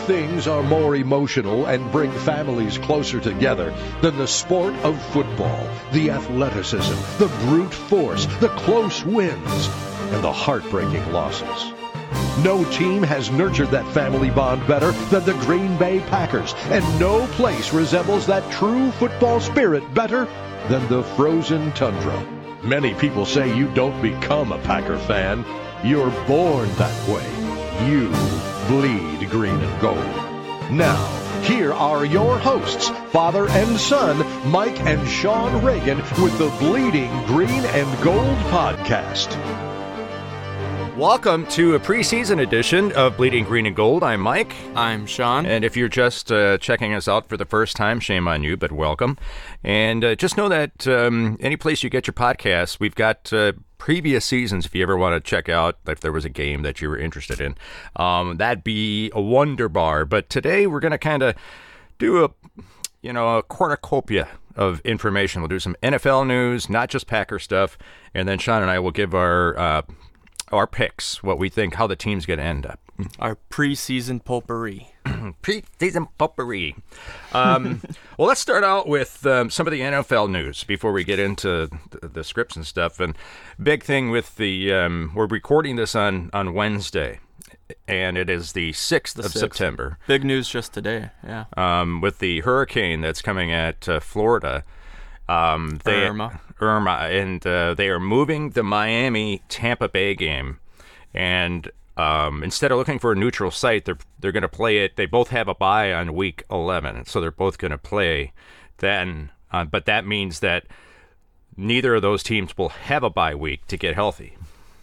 things are more emotional and bring families closer together than the sport of football, the athleticism, the brute force, the close wins, and the heartbreaking losses. No team has nurtured that family bond better than the Green Bay Packers, and no place resembles that true football spirit better than the frozen tundra. Many people say you don't become a Packer fan. You're born that way. You bleed green and gold. Now, here are your hosts, father and son, Mike and Sean Reagan, with the Bleeding Green and Gold podcast. Welcome to a preseason edition of Bleeding Green and Gold. I'm Mike. I'm Sean. And if you're just checking us out for the first time, shame on you, but welcome. And just know that any place you get your podcasts, we've got previous seasons if you ever want to check out if there was a game that you were interested in. That'd be a wonder bar. But today we're going to kind of do a cornucopia of information. We'll do some NFL news, not just Packer stuff. And then Sean and I will give our picks, what we think, how the team's going to end up. Our preseason potpourri. Preseason potpourri. Well, let's start out with some of the NFL news before we get into the scripts and stuff. And big thing with we're recording this on Wednesday, and it is the 6th of September. Big news just today, yeah. With the hurricane that's coming at Florida. Irma, and they are moving the Miami-Tampa Bay game, and instead of looking for a neutral site, they're going to play it. They both have a bye on week 11, so they're both going to play then. But that means that neither of those teams will have a bye week to get healthy.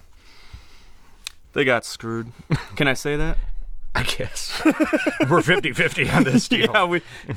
They got screwed. Can I say that? I guess. We're 50-50 on this deal. Yeah,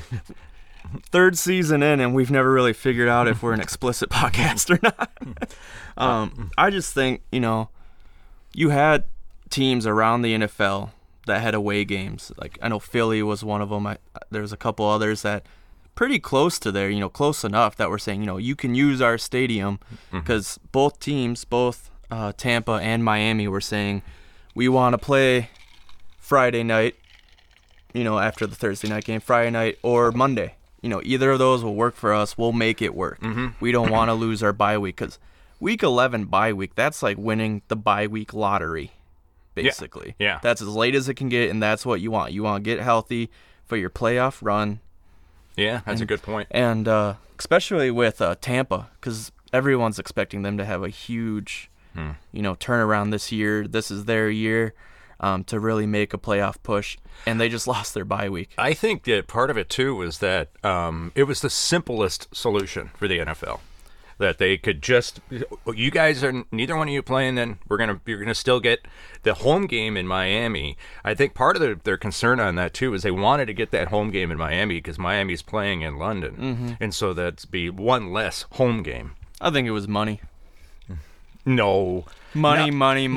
third season in, and we've never really figured out if we're an explicit podcast or not. I just think, you had teams around the NFL that had away games. Like, I know Philly was one of them. There's a couple others that pretty close to there, close enough that we're saying, you can use our stadium, because both teams, Tampa and Miami, were saying we want to play Friday night, after the Thursday night game, Friday night or Monday. Either of those will work for us. We'll make it work. We don't want to lose our bye week, because week 11 bye week, that's like winning the bye week lottery, basically. Yeah. That's as late as it can get, and that's what you want. You want to get healthy for your playoff run. Yeah, that's a good point. And especially with Tampa, because everyone's expecting them to have a huge, turnaround this year. This is their year. To really make a playoff push, and they just lost their bye week. I think that part of it, too, was that it was the simplest solution for the NFL. That they could just, you guys are, neither one of you playing, then you're gonna still get the home game in Miami. I think part of their concern on that, too, is they wanted to get that home game in Miami because Miami's playing in London. And so that'd be one less home game. I think it was money. No. Money.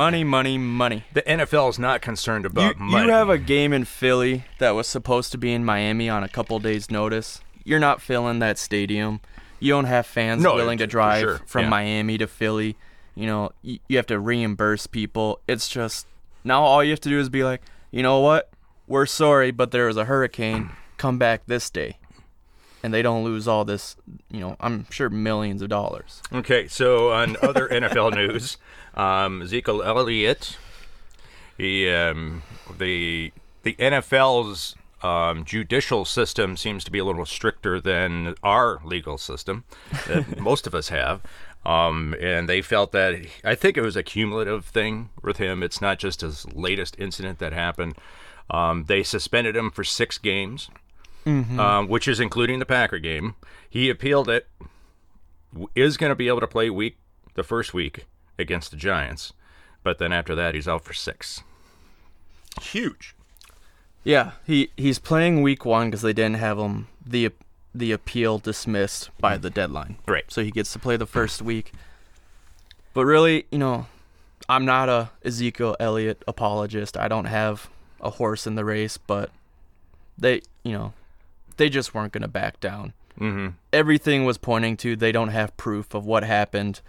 The NFL is not concerned about money. You have a game in Philly that was supposed to be in Miami on a couple days' notice. You're not filling that stadium. You don't have fans willing to drive from Miami to Philly. You have to reimburse people. It's just, now all you have to do is be like, you know what? We're sorry, but there was a hurricane. Come back this day. And they don't lose all this, I'm sure millions of dollars. Okay, so on other NFL news, Ezekiel Elliott, the NFL's judicial system seems to be a little stricter than our legal system that most of us have. And they felt that, I think it was a cumulative thing with him. It's not just his latest incident that happened. They suspended him for 6 games. Which is including the Packer game. He appealed it, is going to be able to play the first week against the Giants, but then after that he's out for 6. Huge. Yeah, he's playing week 1 because they didn't have him the appeal dismissed by the deadline. Right. So he gets to play the first week. But really, I'm not a Ezekiel Elliott apologist. I don't have a horse in the race, but they just weren't going to back down. Everything was pointing to they don't have proof of what happened.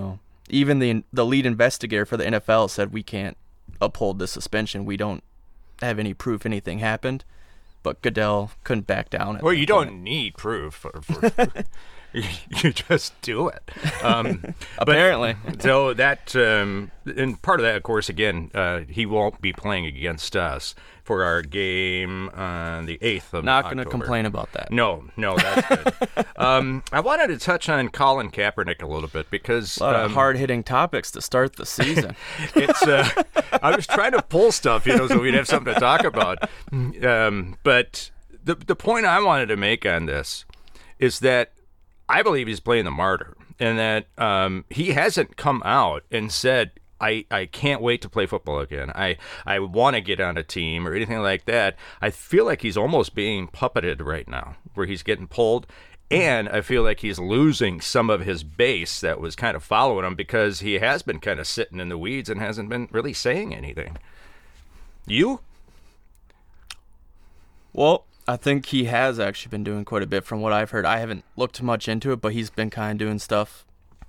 Even the lead investigator for the NFL said we can't uphold the suspension. We don't have any proof anything happened. But Goodell couldn't back down. Well, you don't need proof. You just do it. Apparently. So that, and part of that, of course, again, he won't be playing against us for our game on the 8th of Not October. going to complain about that. No, that's good. I wanted to touch on Colin Kaepernick a little bit because A lot of hard-hitting topics to start the season. it's. I was trying to pull stuff, so we'd have something to talk about. But the point I wanted to make on this is that I believe he's playing the martyr, and that he hasn't come out and said, I can't wait to play football again. I want to get on a team or anything like that. I feel like he's almost being puppeted right now, where he's getting pulled. And I feel like he's losing some of his base that was kind of following him because he has been kind of sitting in the weeds and hasn't been really saying anything. You? Well, I think he has actually been doing quite a bit from what I've heard. I haven't looked much into it, but he's been kind of doing stuff,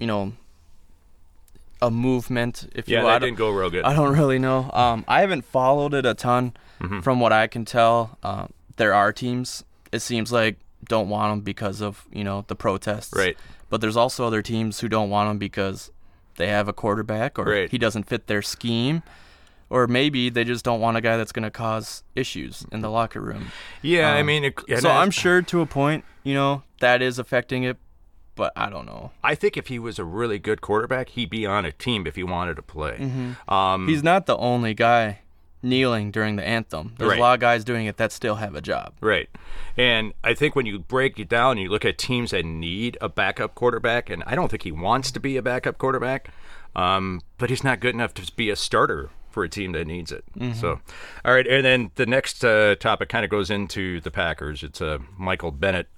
a movement, if you will. Yeah, that didn't go real good. I don't really know. I haven't followed it a ton. From what I can tell, there are teams, it seems like, don't want him because of, the protests. Right. But there's also other teams who don't want him because they have a quarterback or Right. he doesn't fit their scheme. Or maybe they just don't want a guy that's going to cause issues in the locker room. Yeah, I'm sure to a point, that is affecting it, but I don't know. I think if he was a really good quarterback, he'd be on a team if he wanted to play. He's not the only guy kneeling during the anthem. There's Right. a lot of guys doing it that still have a job. Right. And I think when you break it down, you look at teams that need a backup quarterback, and I don't think he wants to be a backup quarterback, but he's not good enough to be a starter for a team that needs it. So, all right, and then the next topic kind of goes into the Packers. It's Michael Bennett.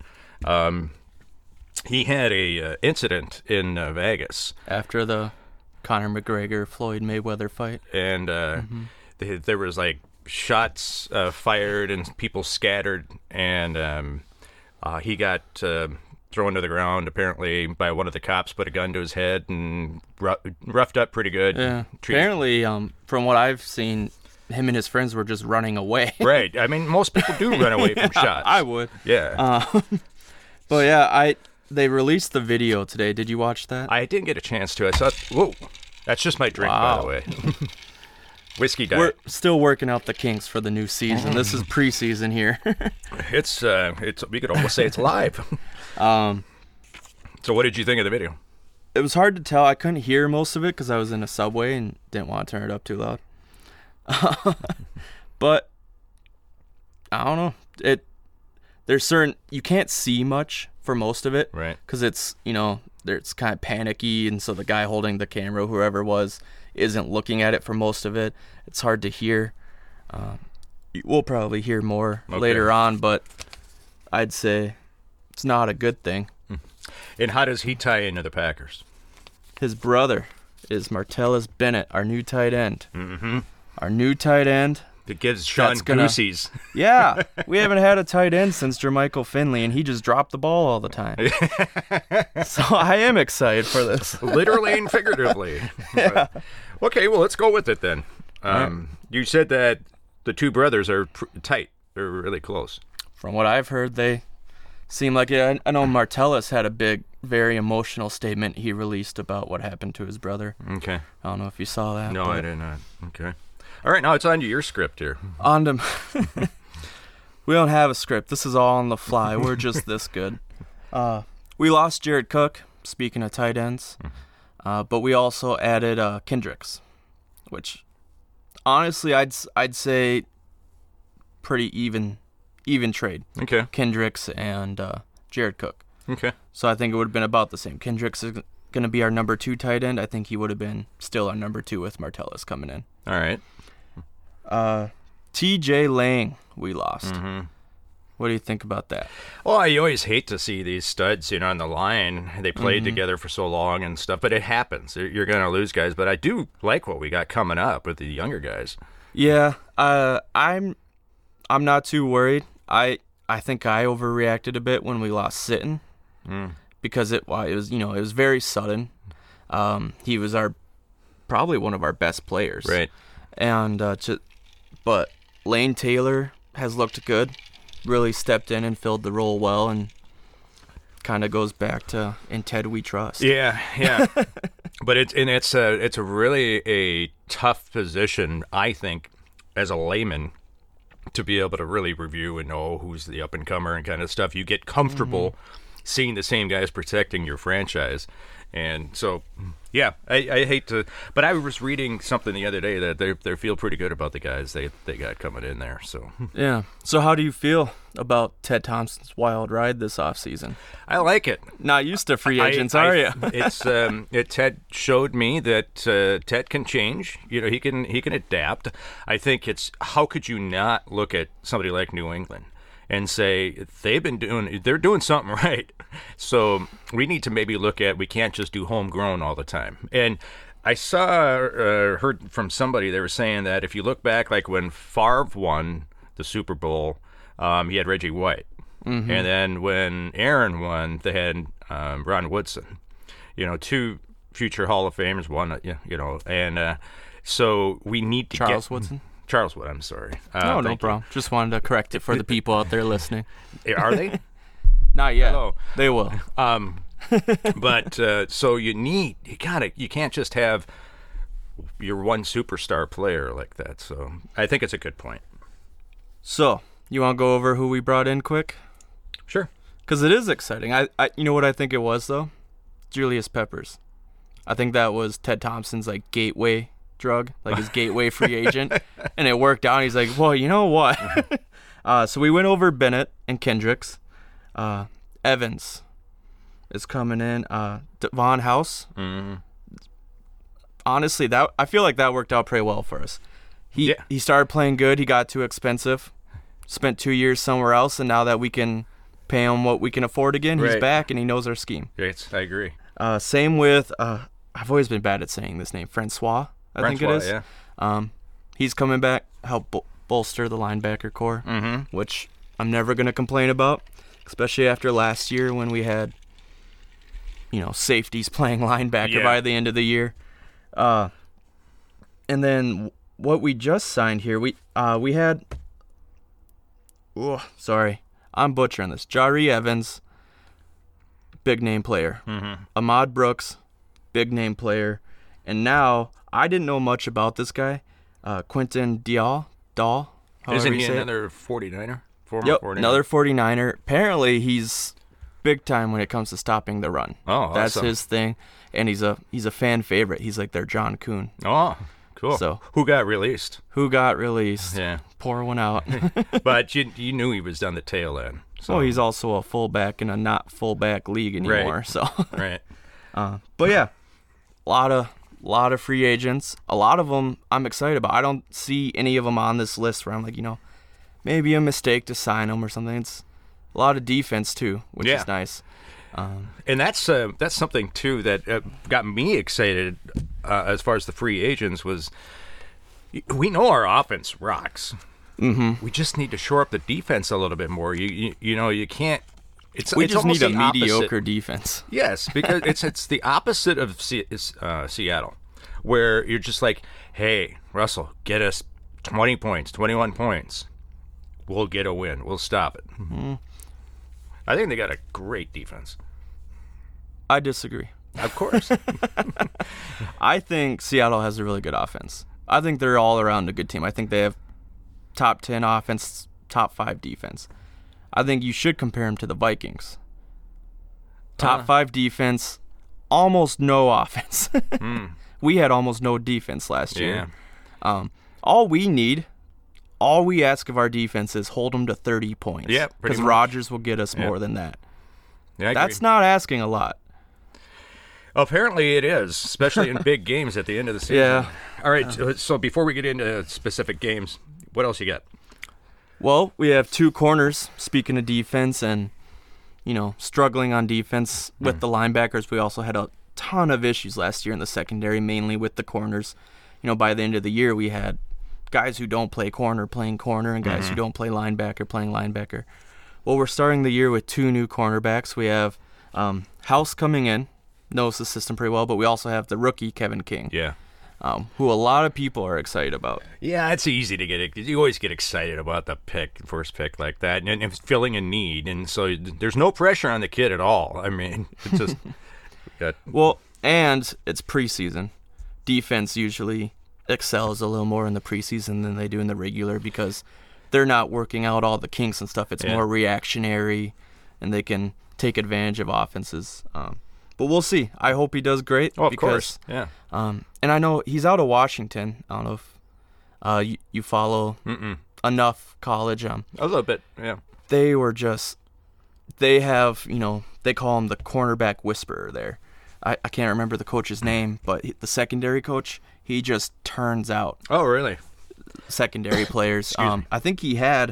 He had a incident in Vegas. After the Conor McGregor-Floyd Mayweather fight. And there was like shots fired and people scattered, and he got thrown to the ground apparently by one of the cops, put a gun to his head and roughed up pretty good. Yeah. Apparently, from what I've seen, him and his friends were just running away. Right. I mean, most people do run away from shots. I would. Yeah. But yeah, they released the video today. Did you watch that? I didn't get a chance to. I thought, whoa, that's just my drink, Wow. by the way. Whiskey diet. We're still working out the kinks for the new season. This is preseason here. It's we could almost say it's live. So what did you think of the video? It was hard to tell. I couldn't hear most of it because I was in a subway and didn't want to turn it up too loud. But I don't know. There's certain, you can't see much for most of it, Right. Because it's it's kind of panicky, and so the guy holding the camera, whoever it was, isn't looking at it for most of it. It's hard to hear. We'll probably hear more later on, but I'd say it's not a good thing. And how does he tie into the Packers? His brother is Martellus Bennett, our new tight end. Mm-hmm. Our new tight end. That gives Sean Goosey's. Yeah, we haven't had a tight end since Jermichael Finley, and he just dropped the ball all the time. So I am excited for this. Literally and figuratively. Yeah. Okay, well, let's go with it then. You said that the two brothers are tight. They're really close. From what I've heard, they seem like it. I know Martellus had a very emotional statement he released about what happened to his brother. Okay. I don't know if you saw that. No, I did not. Okay. All right, now it's on to your script here. On to we don't have a script. This is all on the fly. We're just this good. We lost Jared Cook, speaking of tight ends, but we also added Kendricks, which honestly I'd say pretty even trade. Okay. Kendricks and Jared Cook. Okay. So I think it would have been about the same. Kendricks is going to be our number 2 tight end. I think he would have been still our number 2 with Martellus coming in. All right. TJ Lang, we lost. Mm-hmm. What do you think about that? Well, I always hate to see these studs, on the line. They played together for so long and stuff, but it happens. You're going to lose guys, but I do like what we got coming up with the younger guys. Yeah, I'm not too worried. I think I overreacted a bit when we lost Sitton because it was very sudden. He was probably one of our best players, Right. And but Lane Taylor has looked good, really stepped in and filled the role well, and kind of goes back to "In Ted We Trust." Yeah. But it's a really a tough position, I think, as a layman, to be able to really review and know who's the up and comer and kind of stuff. You get comfortable seeing the same guys protecting your franchise. And so, yeah, I hate to, but I was reading something the other day that they feel pretty good about the guys they got coming in there. So Yeah. So how do you feel about Ted Thompson's wild ride this offseason? I like it. Not used to free agents, are you? Ted showed me that Ted can change. You know, he can adapt. I think it's, how could you not look at somebody like New England and say they're doing something right. So we need to maybe look at, we can't just do homegrown all the time. And I heard from somebody, they were saying that if you look back, like when Favre won the Super Bowl, he had Reggie White. And then when Aaron won, they had Ron Woodson. You know, 2 future Hall of Famers, one, and so we need to Charles Woodson? Charles Wood, I'm sorry. No problem. Just wanted to correct it for the people out there listening. Are they? Not yet. Hello. They will. But so you can't just have your one superstar player like that. So I think it's a good point. So, you want to go over who we brought in quick? Sure. Because it is exciting. I you know what I think it was, though? Julius Peppers. I think that was Ted Thompson's, like, gateway drug, like his gateway free agent. And it worked out. He's like, well, you know what? So we went over Bennett and Kendricks. Evans is coming in. Devon House. Honestly, I feel like that worked out pretty well for us. He started playing good. He got too expensive. Spent 2 years somewhere else, and now that we can pay him what we can afford again, he's back and he knows our scheme. Yes, I agree. Same with I've always been bad at saying this name, Francois. I think it is. Yeah. He's coming back, help bolster the linebacker core, which I'm never going to complain about, especially after last year when we had, safeties playing linebacker by the end of the year. And then what we just signed here, we had, sorry, I'm butchering this. Jari Evans, big name player. Ahmad Brooks, big name player. And now, I didn't know much about this guy. Quentin Dahl. Isn't he another 49er? Yep, 49er? another 49er. Apparently, he's big time when it comes to stopping the run. Oh, that's awesome. his thing. And he's a fan favorite. He's like their John Kuhn. Oh, cool. So who got released? Yeah. Pour one out. But you knew he was on the tail end. So. Well, he's also a fullback in a not fullback league anymore. Right. So. Right. But yeah, a lot of free agents. A lot of them I'm excited about. I don't see any of them on this list where I'm like, maybe a mistake to sign them or something. It's a lot of defense too, which is nice. And that's something too that got me excited as far as the free agents was. We know our offense rocks. We just need to shore up the defense a little bit more. You can't. We just need a mediocre opposite. Defense. Yes, because it's the opposite of Seattle, where you're just like, hey, Russell, get us 20 points, 21 points. We'll get a win. We'll stop it. I think they got a great defense. I disagree. Of course. I think Seattle has a really good offense. I think they're all around a good team. I think they have top 10 offense, top 5 defense. I think you should compare them to the Vikings. Top 5 defense, almost no offense. We had almost no defense last year. All we ask of our defense is hold them to 30 points. Yeah, because Rodgers will get us more than that. Yeah, that's not asking a lot. Apparently it is, especially in big games at the end of the season. Yeah. All right, so before we get into specific games, what else you got? Well, we have 2 corners, speaking of defense, and, struggling on defense with the linebackers. We also had a ton of issues last year in the secondary, mainly with the corners. By the end of the year, we had guys who don't play corner playing corner and guys who don't play linebacker playing linebacker. Well, we're starting the year with 2 new cornerbacks. We have House coming in, knows the system pretty well, but we also have the rookie, Kevin King. Yeah. who a lot of people are excited about. Yeah, it's easy to get. You always get excited about the first pick like that, and it's filling a need, and so there's no pressure on the kid at all. I mean, it's just well, and it's preseason. Defense usually excels a little more in the preseason than they do in the regular because they're not working out all the kinks and stuff. It's more reactionary, and they can take advantage of offenses. But we'll see. I hope he does great. Oh, of course. Yeah. And I know he's out of Washington. I don't know if you follow enough college. A little bit, yeah. They have, they call him the cornerback whisperer there. I can't remember the coach's name, but the secondary coach, he just turns out. Oh, really? Secondary players. I think he had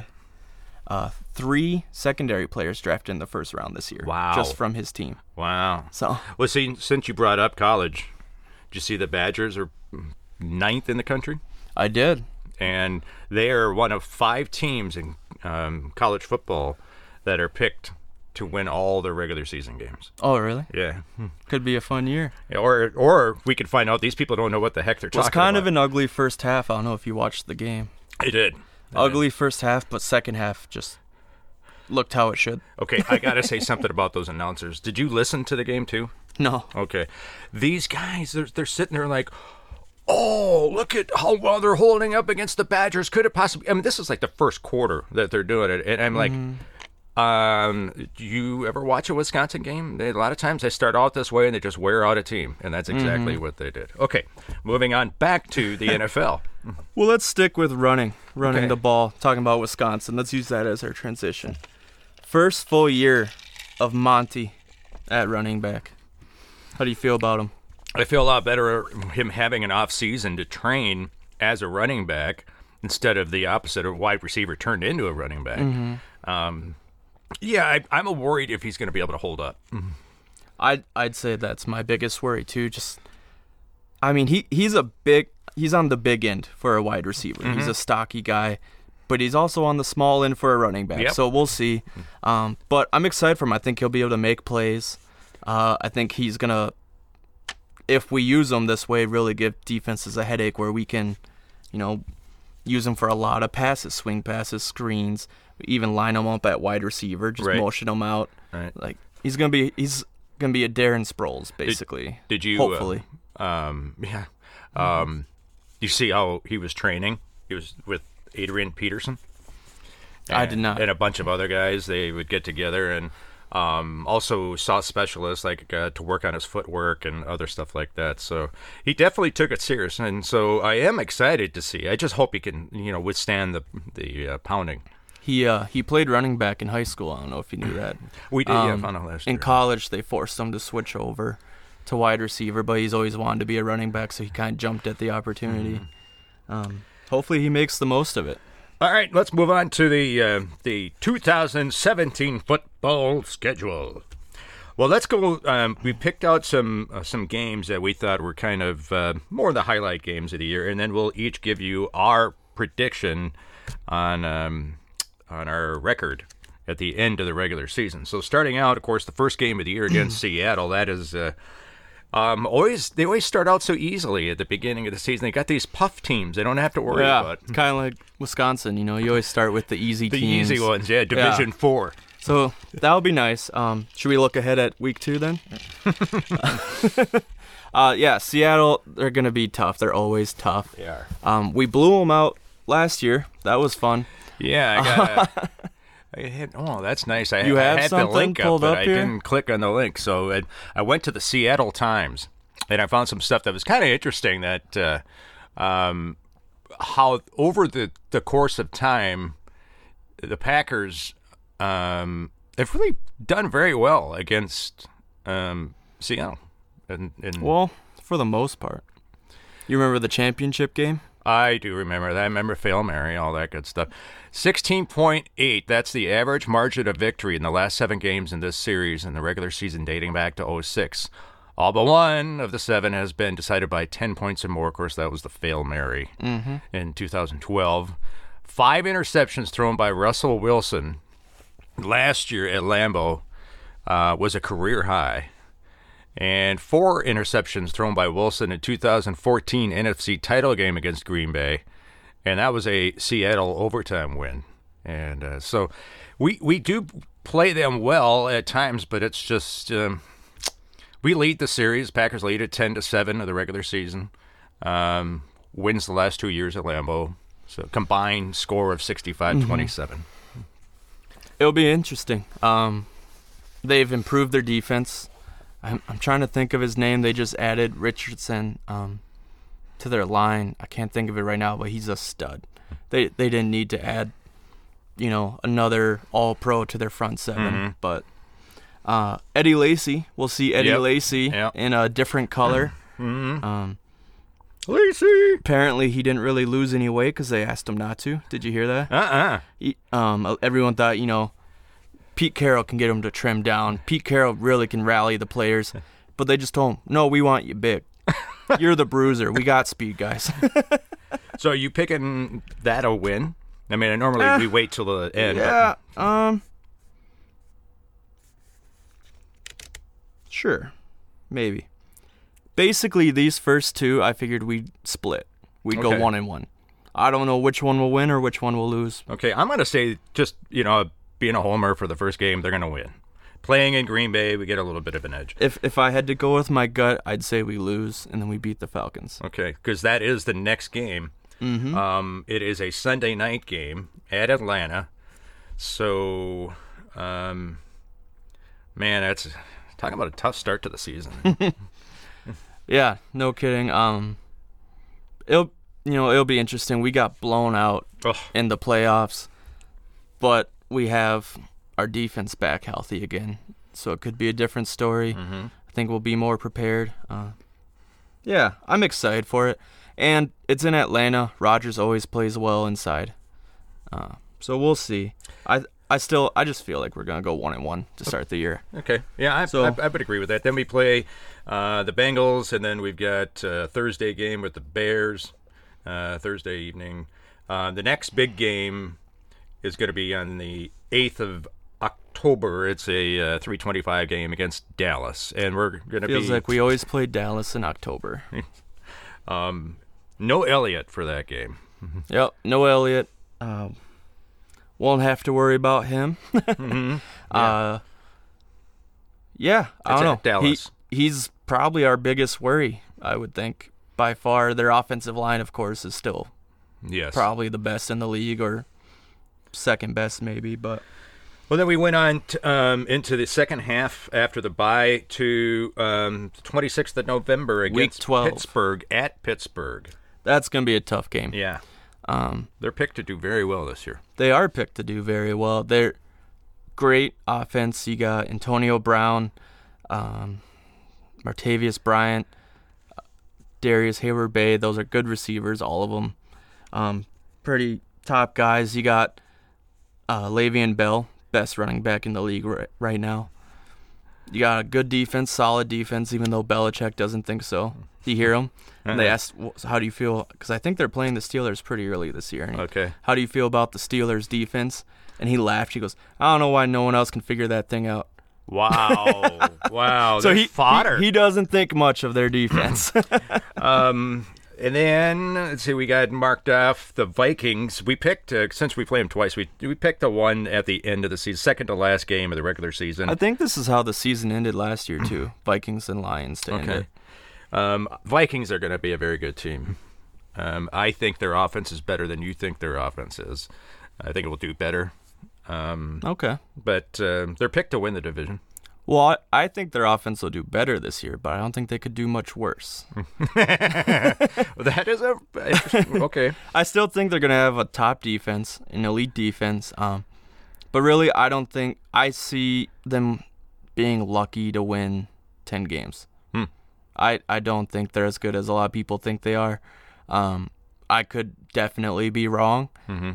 3 secondary players drafted in the first round this year. Wow. Just from his team. Wow. So, well, see, since you brought up college, did you see the Badgers are 9th in the country? I did. And they are one of 5 teams in college football that are picked to win all their regular season games. Oh, really? Yeah. Could be a fun year. Or we could find out these people don't know what the heck they're talking about. It was kind of an ugly first half. I don't know if you watched the game. I did. Ugly first half, but second half just looked how it should. Okay, I got to say something about those announcers. Did you listen to the game too? No. Okay. These guys, they're sitting there like, oh, look at how well they're holding up against the Badgers. Could it possibly... I mean, this is like the first quarter that they're doing it. And I'm like... do you ever watch a Wisconsin game? A lot of times they start out this way and they just wear out a team, and that's exactly what they did. Okay, moving on back to the NFL. Well, let's stick with running the ball, talking about Wisconsin. Let's use that as our transition. First full year of Monty at running back. How do you feel about him? I feel a lot better him having an off season to train as a running back instead of the opposite, a wide receiver turned into a running back. Yeah, I'm worried if he's going to be able to hold up. I'd say that's my biggest worry too. I mean, he's on the big end for a wide receiver. He's a stocky guy, but he's also on the small end for a running back. Yep. So we'll see. But I'm excited for him. I think he'll be able to make plays. I think he's gonna, if we use him this way, really give defenses a headache where we can, use him for a lot of passes, swing passes, screens. Even line him up at wide receiver, just motion him out. Right. Like he's gonna be a Darren Sproles basically. Did you hopefully? You see how he was training? He was with Adrian Peterson. I did not. And a bunch of other guys. They would get together and also saw specialists to work on his footwork and other stuff like that. So he definitely took it serious, and so I am excited to see. I just hope he can withstand the pounding. He played running back in high school. I don't know if you knew that. We did, found out last year. In college, they forced him to switch over to wide receiver, but he's always wanted to be a running back, so he kind of jumped at the opportunity. Hopefully he makes the most of it. All right, let's move on to the 2017 football schedule. Well, let's go. We picked out some games that we thought were kind of more the highlight games of the year, and then we'll each give you our prediction on our record at the end of the regular season. So starting out, of course, the first game of the year against Seattle, that is they always start out so easily at the beginning of the season. They got these puff teams they don't have to worry about. It's kind of like Wisconsin, you always start with the easy teams. The easy ones, yeah, Division 4. So that'll be nice. Should we look ahead at week 2 then? Seattle, they're going to be tough. They're always tough. They are. We blew them out last year. That was fun. Yeah, that's nice. I had the link up, but I didn't click on the link. So I went to the Seattle Times, and I found some stuff that was kind of interesting. That how over the course of time, the Packers have really done very well against Seattle. Well, for the most part. You remember the championship game? I do remember that. I remember Hail Mary, all that good stuff. 16.8, that's the average margin of victory in the last 7 games in this series in the regular season dating back to 2006. All but one of the 7 has been decided by 10 points or more. Of course, that was the Hail Mary in 2012. 5 interceptions thrown by Russell Wilson last year at Lambeau was a career high. and 4 interceptions thrown by Wilson in 2014 NFC title game against Green Bay, and that was a Seattle overtime win. And so we do play them well at times, but it's just we lead the series. Packers lead at 10-7 of the regular season. Wins the last 2 years at Lambeau. So combined score of 65-27. It'll be interesting. They've improved their defense. I'm trying to think of his name. They just added Richardson to their line. I can't think of it right now, but he's a stud. They didn't need to add, another All-Pro to their front seven. But Eddie Lacy, we'll see Eddie Lacy in a different color. Lacy! Apparently, he didn't really lose any weight because they asked him not to. Did you hear that? Everyone thought, Pete Carroll can get him to trim down. Pete Carroll really can rally the players. But they just told him, no, we want you big. You're the bruiser. We got speed, guys. So are you picking that a win? I mean, normally we wait till the end. Yeah. Sure. Maybe. Basically, these first 2, I figured we'd split. We'd go 1-1. I don't know which one will win or which one will lose. Okay, I'm going to say just, being a homer for the first game, they're going to win. Playing in Green Bay, we get a little bit of an edge. If I had to go with my gut, I'd say we lose, and then we beat the Falcons. Okay, because that is the next game. It is a Sunday night game at Atlanta. So, man, that's talking about a tough start to the season. Yeah, no kidding. It'll be interesting. We got blown out in the playoffs, but we have our defense back healthy again, so it could be a different story. I think we'll be more prepared. Yeah, I'm excited for it, and it's in Atlanta. Rodgers always plays well inside, so we'll see. I just feel like we're gonna go 1-1 to start the year. Okay, yeah, I would agree with that. Then we play the Bengals, and then we've got a Thursday game with the Bears, Thursday evening. The next big game is going to be on the 8th of October. It's a 3:25 game against Dallas, and we're going to Feels like we always play Dallas in October. No Elliott for that game. Yep, no Elliott. Won't have to worry about him. Yeah, I don't know. Dallas. He's probably our biggest worry, I would think. By far, their offensive line, of course, is still probably the best in the league, or second best maybe. But well, then we went on into the second half after the bye to 26th of November against Week 12. Pittsburgh at Pittsburgh. That's going to be a tough game. Yeah. They're picked to do very well this year. They are picked to do very well. They're great offense. You got Antonio Brown, Martavius Bryant, Darius Hayward-Bay. Those are good receivers, all of them. Pretty top guys. You got Le'Veon Bell, best running back in the league right now. You got a good defense, solid defense, even though Belichick doesn't think so. You hear him? And they asked, how do you feel? Because I think they're playing the Steelers pretty early this year. Okay. How do you feel about the Steelers' defense? And he laughed. He goes, I don't know why no one else can figure that thing out. Wow. Wow. So fodder. He doesn't think much of their defense. And then, let's see, we got marked off the Vikings. We picked, since we played them twice, we picked the one at the end of the season, second to last game of the regular season. I think this is how the season ended last year, too. Vikings and Lions to end it. Vikings are going to be a very good team. I think their offense is better than you think their offense is. I think it will do better. Okay. But they're picked to win the division. Well, I think their offense will do better this year, but I don't think they could do much worse. That is okay. I still think they're going to have a top defense, an elite defense. But really, I don't think I see them being lucky to win 10 games. I don't think they're as good as a lot of people think they are. I could definitely be wrong,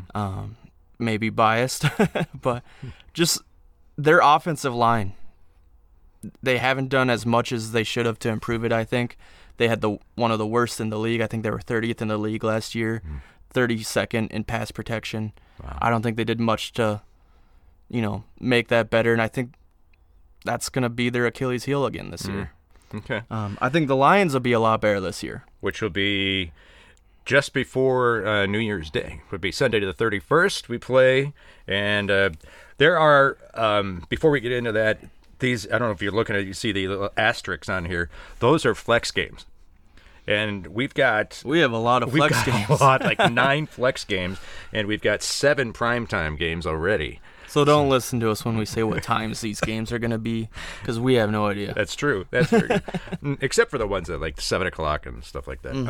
maybe biased, but just their offensive line. They haven't done as much as they should have to improve it, I think. They had one of the worst in the league. I think they were 30th in the league last year, 32nd in pass protection. Wow. I don't think they did much to, make that better, and I think that's going to be their Achilles heel again this year. Okay. I think the Lions will be a lot better this year. Which will be just before New Year's Day. It would be Sunday to the 31st we play. And there are, before we get into that, these, I don't know if you're looking at, you see the little asterisks on here. Those are flex games. And we have a lot of flex games. A lot, like 9 flex games, and we've got 7 primetime games already. So don't listen to us when we say what times these games are going to be, because we have no idea. That's true. That's very good. Except for the ones at like 7 o'clock and stuff like that.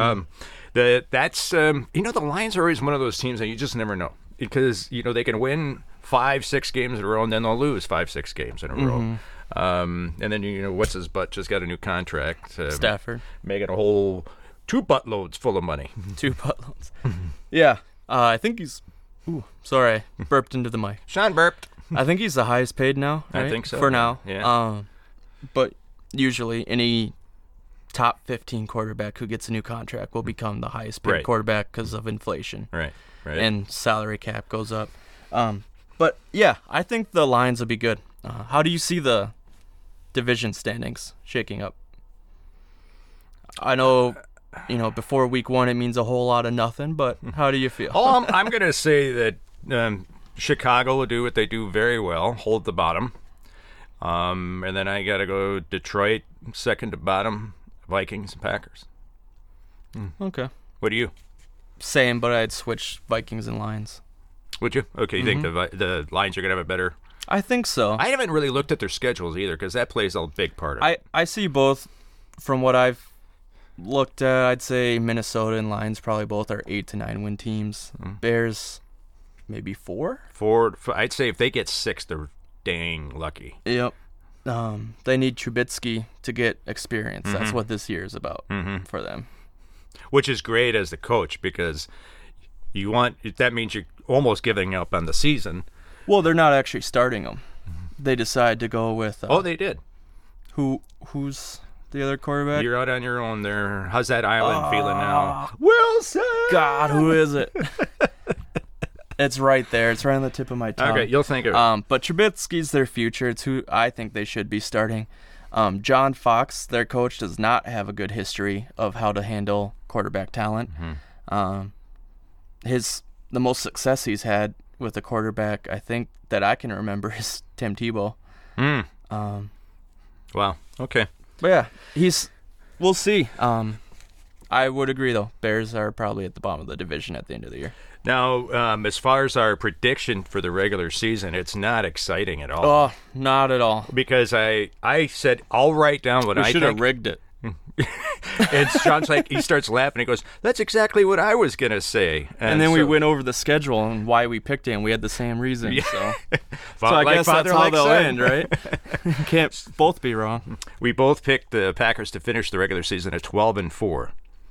The Lions are always one of those teams that you just never know, because they can win 5-6 games in a row and then they'll lose 5-6 games in a row. And then what's his butt just got a new contract. Stafford making a whole 2 buttloads full of money. 2 buttloads. Yeah, I think he's. Ooh, sorry, I burped into the mic. Sean burped. I think he's the highest paid now, right? I think so. For now. Yeah. But usually any top 15 quarterback who gets a new contract will become the highest paid quarterback because of inflation. Right. And salary cap goes up. But yeah, I think the Lions will be good. How do you see the division standings shaking up? I know, before week 1 it means a whole lot of nothing, but how do you feel? I'm going to say that Chicago will do what they do very well, hold the bottom. And then I got to go Detroit, second to bottom, Vikings and Packers. Okay. What do you? Same, but I'd switch Vikings and Lions. Would you? Okay, you think the Lions are going to have a better... I think so. I haven't really looked at their schedules either, because that plays a big part of it. I see both. From what I've looked at, I'd say Minnesota and Lions probably both are 8 to 9 win teams. Bears, maybe 4? 4. I'd say if they get 6, they're dang lucky. Yep. They need Trubisky to get experience. That's what this year is about for them. Which is great as the coach, because that means you're almost giving up on the season. Well, they're not actually starting them. They decide to go with. They did. Who's the other quarterback? You're out on your own there. How's that island feeling now? Wilson! God, who is it? It's right there. It's right on the tip of my tongue. Okay, you'll think of it. But Trubisky's their future. It's who I think they should be starting. John Fox, their coach, does not have a good history of how to handle quarterback talent. The most success he's had with a quarterback, I think, that I can remember is Tim Tebow. Wow. Okay. But yeah, we'll see. I would agree, though. Bears are probably at the bottom of the division at the end of the year. Now, as far as our prediction for the regular season, it's not exciting at all. Oh, not at all. Because I said, I'll write down what I think. We should have rigged it. And Sean's like, he starts laughing. He goes, that's exactly what I was going to say. And then we went over the schedule and why we picked it, and we had the same reason. Yeah. So I guess that's how they'll end, right? Can't both be wrong. We both picked the Packers to finish the regular season at 12-4.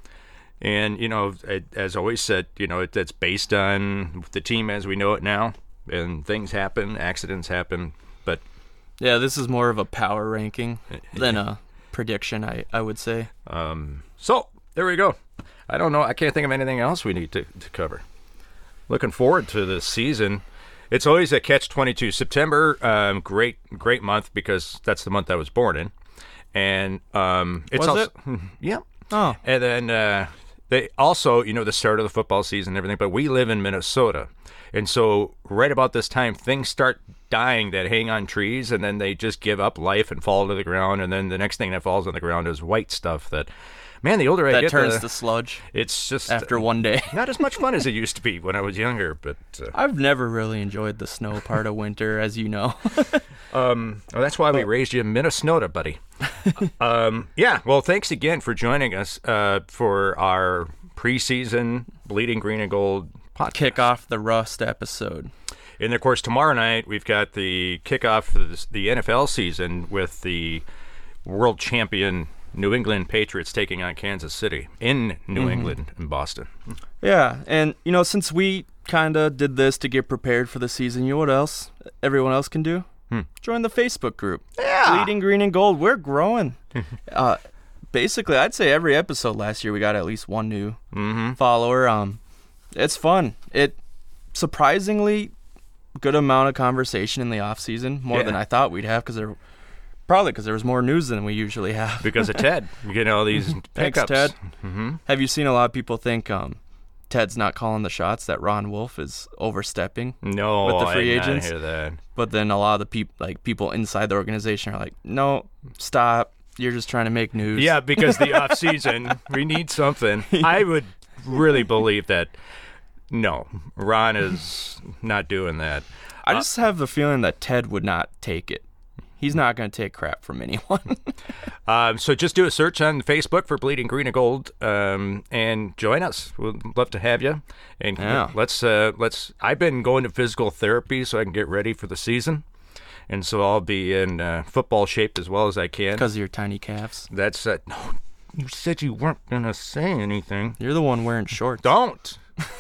And, as always said, that's based on the team as we know it now. And things happen, accidents happen. But yeah, this is more of a power ranking than a prediction, I would say. So there we go. I don't know. I can't think of anything else we need to cover. Looking forward to this season. It's always a catch-22. September, great month, because that's the month I was born in. And it's was also, it? Yeah. Oh. And then they also, the start of the football season and everything, but we live in Minnesota. And so right about this time, things start dying that hang on trees, and then they just give up life and fall to the ground. And then the next thing that falls on the ground is white stuff that, man, the older I get, that turns to sludge. It's just after one day. Not as much fun as it used to be when I was younger. But I've never really enjoyed the snow part of winter, as you know. Well, that's why we raised you in Minnesota, buddy. Yeah, well, thanks again for joining us for our preseason Bleeding Green and Gold podcast. Kick off the Rust episode. And, of course, tomorrow night we've got the kickoff for the NFL season with the world champion New England Patriots taking on Kansas City in New England and Boston. Yeah, and, since we kind of did this to get prepared for the season, you know what else everyone else can do? Join the Facebook group. Yeah. Bleeding Green and Gold. We're growing. Basically, I'd say every episode last year we got at least one new follower. It's fun. It surprisingly good amount of conversation in the off season, more than I thought we'd have, because there Probably because there was more news than we usually have. Because of Ted. You know, these Thanks, pickups. Ted. Mm-hmm. Have you seen a lot of people think Ted's not calling the shots, that Ron Wolf is overstepping No, with the free I did agents? not hear that. But then a lot of the people inside the organization are like, no, stop. You're just trying to make news. Yeah, because the off season, we need something. I would really believe that. No, Ron is not doing that. I just have the feeling that Ted would not take it. He's not going to take crap from anyone. So just do a search on Facebook for Bleeding Green and Gold, and join us. We'd love to have you. And let's. I've been going to physical therapy so I can get ready for the season, and so I'll be in football shape as well as I can. Because of your tiny calves. That's no. You said you weren't gonna say anything. You're the one wearing shorts. Don't.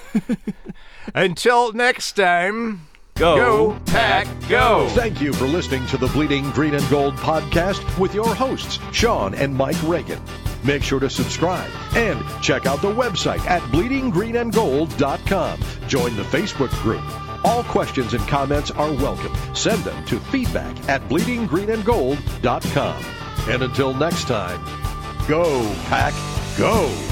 Until next time. Go, Pack, go! Thank you for listening to the Bleeding Green and Gold podcast with your hosts, Sean and Mike Reagan. Make sure to subscribe and check out the website at bleedinggreenandgold.com. Join the Facebook group. All questions and comments are welcome. Send them to feedback@bleedinggreenandgold.com. And until next time, go, Pack, go!